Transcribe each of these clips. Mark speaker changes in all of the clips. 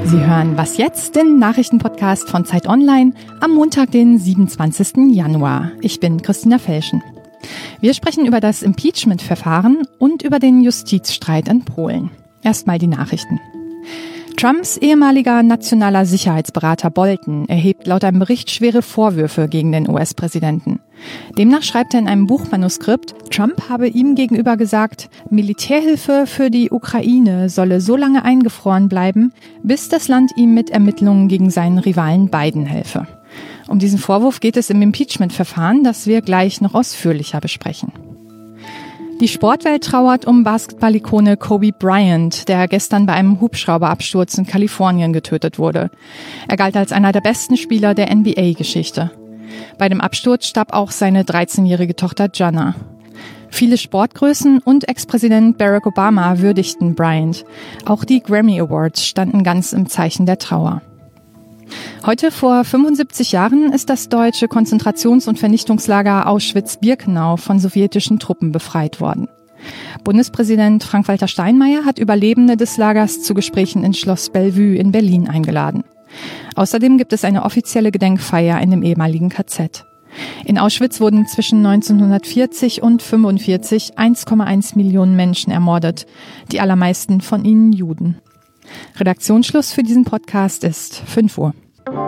Speaker 1: Sie hören Was jetzt? Den Nachrichtenpodcast von Zeit Online am Montag, den 27. Januar. Ich bin Christina Felschen. Wir sprechen über das Impeachment-Verfahren und über den Justizstreit in Polen. Erstmal die Nachrichten. Trumps ehemaliger nationaler Sicherheitsberater Bolton erhebt laut einem Bericht schwere Vorwürfe gegen den US-Präsidenten. Demnach schreibt er in einem Buchmanuskript, Trump habe ihm gegenüber gesagt, Militärhilfe für die Ukraine solle so lange eingefroren bleiben, bis das Land ihm mit Ermittlungen gegen seinen Rivalen Biden helfe. Um diesen Vorwurf geht es im Impeachment-Verfahren, das wir gleich noch ausführlicher besprechen. Die Sportwelt trauert um Basketball-Ikone Kobe Bryant, der gestern bei einem Hubschrauberabsturz in Kalifornien getötet wurde. Er galt als einer der besten Spieler der NBA-Geschichte. Bei dem Absturz starb auch seine 13-jährige Tochter Gianna. Viele Sportgrößen und Ex-Präsident Barack Obama würdigten Bryant. Auch die Grammy Awards standen ganz im Zeichen der Trauer. Heute vor 75 Jahren ist das deutsche Konzentrations- und Vernichtungslager Auschwitz-Birkenau von sowjetischen Truppen befreit worden. Bundespräsident Frank-Walter Steinmeier hat Überlebende des Lagers zu Gesprächen in Schloss Bellevue in Berlin eingeladen. Außerdem gibt es eine offizielle Gedenkfeier in dem ehemaligen KZ. In Auschwitz wurden zwischen 1940 und 1945 1,1 Millionen Menschen ermordet, die allermeisten von ihnen Juden. Redaktionsschluss für diesen Podcast ist 5 Uhr.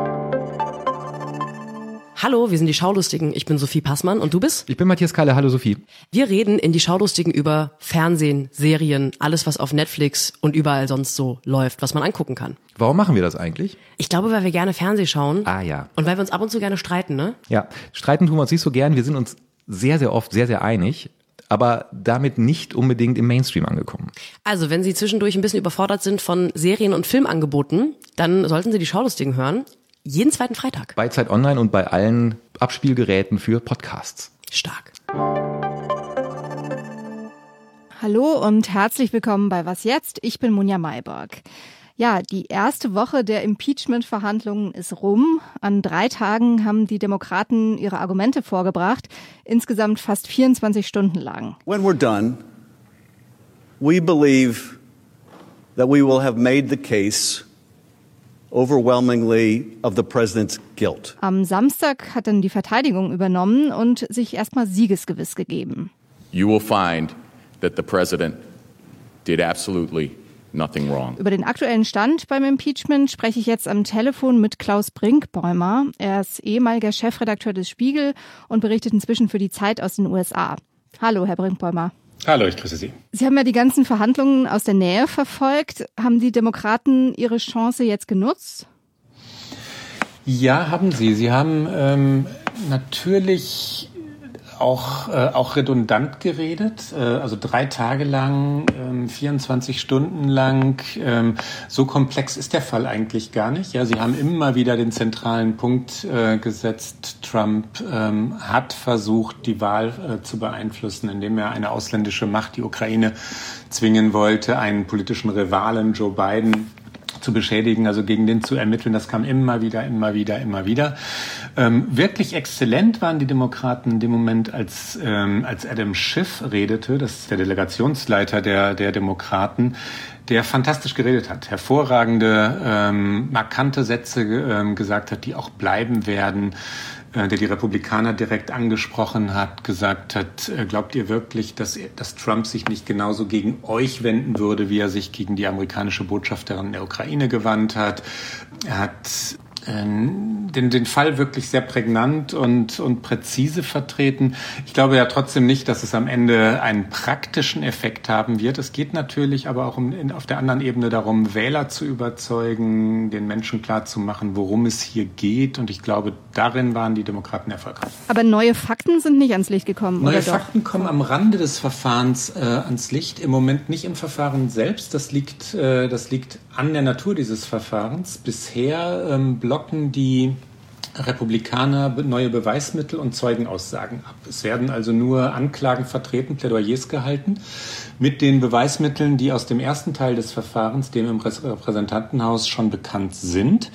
Speaker 2: Hallo, wir sind die Schaulustigen. Ich bin Sophie Passmann und du bist?
Speaker 3: Ich bin Matthias Kalle. Hallo Sophie.
Speaker 2: Wir reden in die Schaulustigen über Fernsehen, Serien, alles was auf Netflix und überall sonst so läuft, was man angucken kann.
Speaker 3: Warum machen wir das eigentlich?
Speaker 2: Ich glaube, weil wir gerne Fernsehen schauen.
Speaker 3: Ah ja.
Speaker 2: Und weil wir uns ab und zu gerne streiten, ne?
Speaker 3: Ja, streiten tun wir uns nicht so gern. Wir sind uns sehr, sehr oft sehr, sehr einig, aber damit nicht unbedingt im Mainstream angekommen.
Speaker 2: Also, wenn Sie zwischendurch ein bisschen überfordert sind von Serien- und Filmangeboten, dann sollten Sie die Schaulustigen hören. Jeden zweiten Freitag.
Speaker 3: Bei Zeit Online und bei allen Abspielgeräten für Podcasts.
Speaker 2: Stark.
Speaker 4: Hallo und herzlich willkommen bei Was jetzt? Ich bin Munja Mayborg. Ja, die erste Woche der Impeachment-Verhandlungen ist rum. An 3 Tagen haben die Demokraten ihre Argumente vorgebracht, insgesamt fast 24 Stunden lang.
Speaker 5: When we're done, we believe that we will have made the case overwhelmingly of the president's guilt.
Speaker 4: Am Samstag hat dann die Verteidigung übernommen und sich erstmal siegesgewiss gegeben.
Speaker 6: You will find that the president did absolutely nothing wrong.
Speaker 4: Über den aktuellen Stand beim Impeachment spreche ich jetzt am Telefon mit Klaus Brinkbäumer. Er ist ehemaliger Chefredakteur des Spiegel und berichtet inzwischen für die Zeit aus den USA. Hallo, Herr Brinkbäumer.
Speaker 7: Hallo, ich grüße Sie.
Speaker 4: Sie haben ja die ganzen Verhandlungen aus der Nähe verfolgt. Haben die Demokraten ihre Chance jetzt genutzt?
Speaker 7: Ja, haben sie. Sie haben natürlich auch redundant geredet, also 3 Tage lang, 24 Stunden lang. So komplex ist der Fall eigentlich gar nicht. Ja, sie haben immer wieder den zentralen Punkt gesetzt. Trump hat versucht, die Wahl zu beeinflussen, indem er eine ausländische Macht, die Ukraine, zwingen wollte, einen politischen Rivalen, Joe Biden, zu beschädigen, also gegen den zu ermitteln. Das kam immer wieder. Wirklich exzellent waren die Demokraten in dem Moment, als Adam Schiff redete, das ist der Delegationsleiter der Demokraten, der fantastisch geredet hat, hervorragende, markante Sätze gesagt hat, die auch bleiben werden, der die Republikaner direkt angesprochen hat, gesagt hat, glaubt ihr wirklich, dass Trump sich nicht genauso gegen euch wenden würde, wie er sich gegen die amerikanische Botschafterin der Ukraine gewandt hat? Er hat den Fall wirklich sehr prägnant und präzise vertreten. Ich glaube ja trotzdem nicht, dass es am Ende einen praktischen Effekt haben wird. Es geht natürlich aber auch auf der anderen Ebene darum, Wähler zu überzeugen, den Menschen klarzumachen, worum es hier geht. Und ich glaube, darin waren die Demokraten erfolgreich.
Speaker 4: Aber neue Fakten sind nicht ans Licht gekommen,
Speaker 7: neue
Speaker 4: oder doch?
Speaker 7: Fakten kommen am Rande des Verfahrens ans Licht. Im Moment nicht im Verfahren selbst. Das liegt an der Natur dieses Verfahrens. Bisher blocken die Republikaner neue Beweismittel und Zeugenaussagen ab. Es werden also nur Anklagen vertreten, Plädoyers gehalten. mit den Beweismitteln, die aus dem ersten Teil des Verfahrens, dem im Repräsentantenhaus, schon bekannt sind.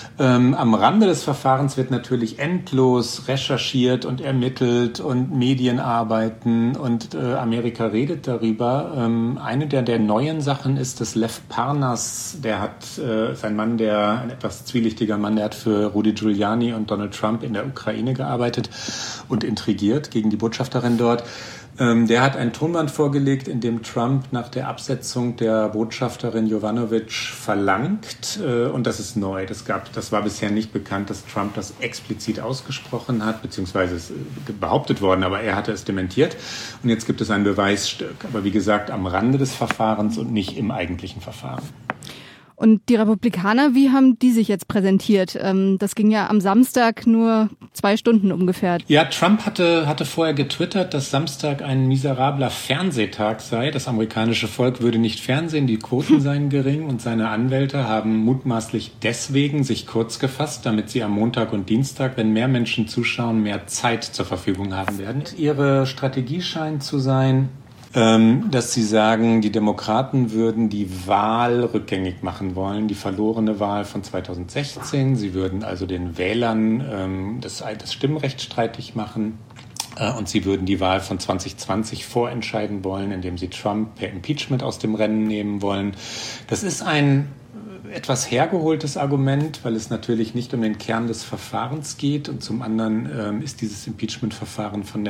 Speaker 7: Am Rande des Verfahrens wird natürlich endlos recherchiert und ermittelt und Medien arbeiten und Amerika redet darüber. Eine der neuen Sachen ist, dass Lev Parnas, ist ein Mann, ein etwas zwielichtiger Mann, der hat für Rudy Giuliani und Donald Trump in der Ukraine gearbeitet und intrigiert gegen die Botschafterin dort. Der hat ein Tonband vorgelegt, in dem Trump nach der Absetzung der Botschafterin Jovanovic verlangt, und das ist neu, das war bisher nicht bekannt, dass Trump das explizit ausgesprochen hat, beziehungsweise es ist behauptet worden, aber er hatte es dementiert. Und jetzt gibt es ein Beweisstück, aber wie gesagt am Rande des Verfahrens und nicht im eigentlichen Verfahren.
Speaker 4: Und die Republikaner, wie haben die sich jetzt präsentiert? Das ging ja am Samstag nur 2 Stunden ungefähr.
Speaker 7: Ja, Trump hatte vorher getwittert, dass Samstag ein miserabler Fernsehtag sei. Das amerikanische Volk würde nicht fernsehen, die Quoten seien gering und seine Anwälte haben mutmaßlich deswegen sich kurz gefasst, damit sie am Montag und Dienstag, wenn mehr Menschen zuschauen, mehr Zeit zur Verfügung haben werden. Ihre Strategie scheint zu sein, dass sie sagen, die Demokraten würden die Wahl rückgängig machen wollen, die verlorene Wahl von 2016. Sie würden also den Wählern das Stimmrecht streitig machen. Und sie würden die Wahl von 2020 vorentscheiden wollen, indem sie Trump per Impeachment aus dem Rennen nehmen wollen. Das ist ein etwas hergeholtes Argument, weil es natürlich nicht um den Kern des Verfahrens geht. Und zum anderen ist dieses Impeachment-Verfahren von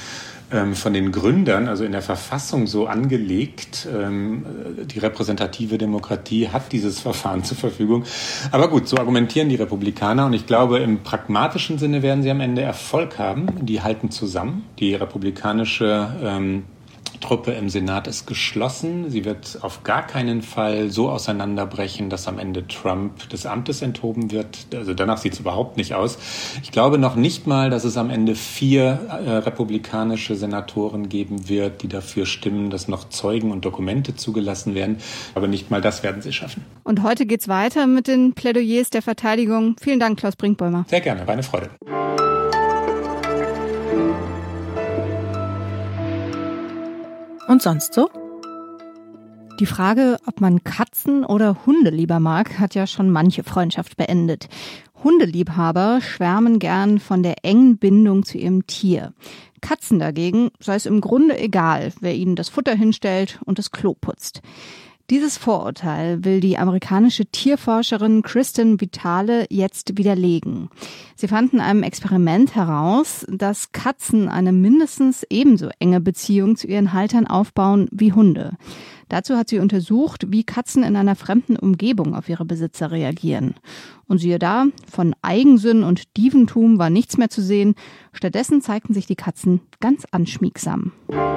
Speaker 7: den Gründern, also in der Verfassung so angelegt. Die repräsentative Demokratie hat dieses Verfahren zur Verfügung. Aber gut, so argumentieren die Republikaner und ich glaube, im pragmatischen Sinne werden sie am Ende Erfolg haben. Die halten zusammen. Die republikanische Truppe im Senat ist geschlossen. Sie wird auf gar keinen Fall so auseinanderbrechen, dass am Ende Trump des Amtes enthoben wird. Also danach sieht es überhaupt nicht aus. Ich glaube noch nicht mal, dass es am Ende 4 republikanische Senatoren geben wird, die dafür stimmen, dass noch Zeugen und Dokumente zugelassen werden. Aber nicht mal das werden sie schaffen.
Speaker 4: Und heute geht's weiter mit den Plädoyers der Verteidigung. Vielen Dank, Klaus Brinkbäumer.
Speaker 7: Sehr gerne, war eine Freude.
Speaker 1: Und sonst so?
Speaker 4: Die Frage, ob man Katzen oder Hunde lieber mag, hat ja schon manche Freundschaft beendet. Hundeliebhaber schwärmen gern von der engen Bindung zu ihrem Tier. Katzen dagegen sei es im Grunde egal, wer ihnen das Futter hinstellt und das Klo putzt. Dieses Vorurteil will die amerikanische Tierforscherin Kristen Vitale jetzt widerlegen. Sie fand in einem Experiment heraus, dass Katzen eine mindestens ebenso enge Beziehung zu ihren Haltern aufbauen wie Hunde. Dazu hat sie untersucht, wie Katzen in einer fremden Umgebung auf ihre Besitzer reagieren. Und siehe da, von Eigensinn und Dieventum war nichts mehr zu sehen. Stattdessen zeigten sich die Katzen ganz anschmiegsam.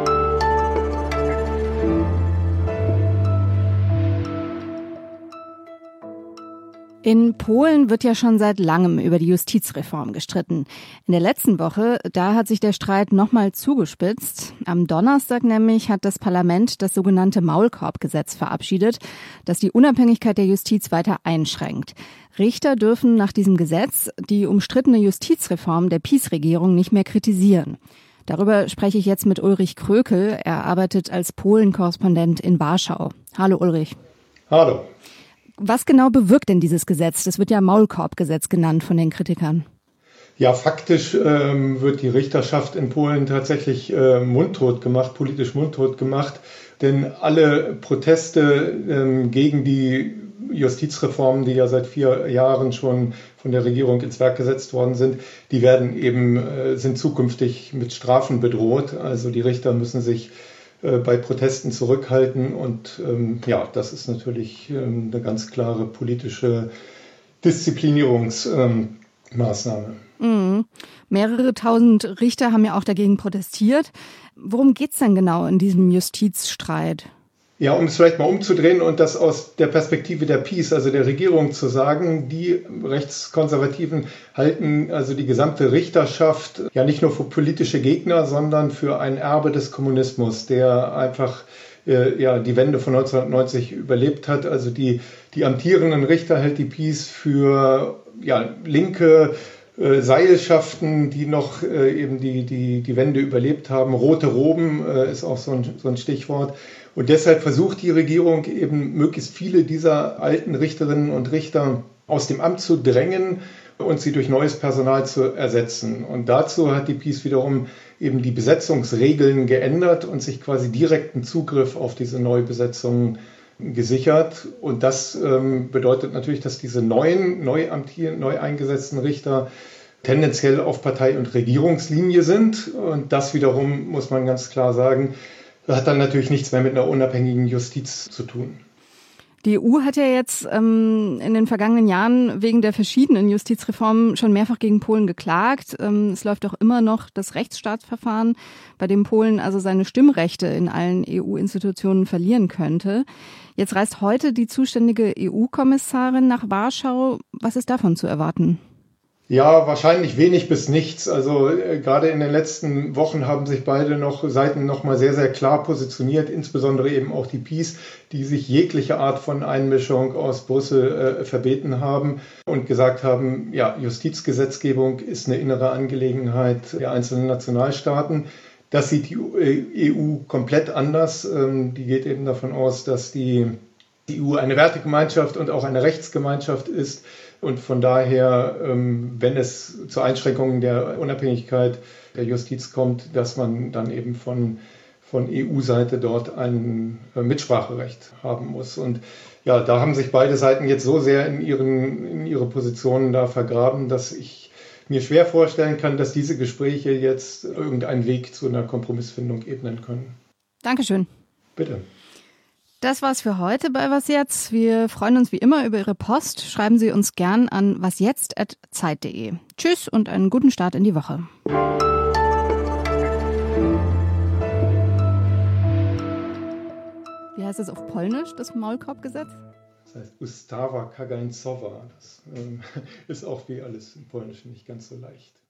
Speaker 4: In Polen wird ja schon seit langem über die Justizreform gestritten. In der letzten Woche, da hat sich der Streit nochmal zugespitzt. Am Donnerstag nämlich hat das Parlament das sogenannte Maulkorbgesetz verabschiedet, das die Unabhängigkeit der Justiz weiter einschränkt. Richter dürfen nach diesem Gesetz die umstrittene Justizreform der PiS-Regierung nicht mehr kritisieren. Darüber spreche ich jetzt mit Ulrich Krökel. Er arbeitet als Polen-Korrespondent in Warschau. Hallo Ulrich.
Speaker 8: Hallo.
Speaker 4: Was genau bewirkt denn dieses Gesetz? Das wird ja Maulkorbgesetz genannt von den Kritikern.
Speaker 8: Ja, faktisch wird die Richterschaft in Polen tatsächlich mundtot gemacht, politisch mundtot gemacht. Denn alle Proteste gegen die Justizreformen, die ja seit 4 Jahren schon von der Regierung ins Werk gesetzt worden sind, die sind zukünftig mit Strafen bedroht. Also die Richter müssen sich bei Protesten zurückhalten und das ist natürlich eine ganz klare politische Disziplinierungsmaßnahme.
Speaker 4: Mehrere tausend Richter haben ja auch dagegen protestiert. Worum geht's denn genau in diesem Justizstreit?
Speaker 8: Ja, um es vielleicht mal umzudrehen und das aus der Perspektive der PiS, also der Regierung zu sagen, die Rechtskonservativen halten also die gesamte Richterschaft ja nicht nur für politische Gegner, sondern für ein Erbe des Kommunismus, der einfach die Wende von 1990 überlebt hat. Also die amtierenden Richter hält die PiS für linke Seilschaften, die noch eben die Wende überlebt haben. Rote Roben ist auch so ein Stichwort. Und deshalb versucht die Regierung eben möglichst viele dieser alten Richterinnen und Richter aus dem Amt zu drängen und sie durch neues Personal zu ersetzen. Und dazu hat die PiS wiederum eben die Besetzungsregeln geändert und sich quasi direkten Zugriff auf diese Neubesetzungen gesichert. Und das bedeutet natürlich, dass diese neu eingesetzten Richter tendenziell auf Partei- und Regierungslinie sind. Und das wiederum, muss man ganz klar sagen, hat dann natürlich nichts mehr mit einer unabhängigen Justiz zu tun.
Speaker 4: Die EU hat ja jetzt in den vergangenen Jahren wegen der verschiedenen Justizreformen schon mehrfach gegen Polen geklagt. Es läuft auch immer noch das Rechtsstaatsverfahren, bei dem Polen also seine Stimmrechte in allen EU-Institutionen verlieren könnte. Jetzt reist heute die zuständige EU-Kommissarin nach Warschau. Was ist davon zu erwarten?
Speaker 8: Ja, wahrscheinlich wenig bis nichts. Also gerade in den letzten Wochen haben sich beide Seiten noch mal sehr, sehr klar positioniert, insbesondere eben auch die PiS, die sich jegliche Art von Einmischung aus Brüssel verbeten haben und gesagt haben, ja, Justizgesetzgebung ist eine innere Angelegenheit der einzelnen Nationalstaaten. Das sieht die EU komplett anders. Die geht eben davon aus, dass die EU eine Wertegemeinschaft und auch eine Rechtsgemeinschaft ist. Und von daher, wenn es zu Einschränkungen der Unabhängigkeit der Justiz kommt, dass man dann eben von EU-Seite dort ein Mitspracherecht haben muss. Und ja, da haben sich beide Seiten jetzt so sehr in ihre Positionen da vergraben, dass ich mir schwer vorstellen kann, dass diese Gespräche jetzt irgendeinen Weg zu einer Kompromissfindung ebnen können.
Speaker 4: Dankeschön.
Speaker 8: Bitte.
Speaker 4: Das war's für heute bei Was Jetzt. Wir freuen uns wie immer über Ihre Post. Schreiben Sie uns gern an wasjetzt@zeit.de. Tschüss und einen guten Start in die Woche. Wie heißt es auf Polnisch, das Maulkorbgesetz?
Speaker 8: Das heißt Ustawa Kagańcowa. Das ist auch wie alles im Polnischen nicht ganz so leicht.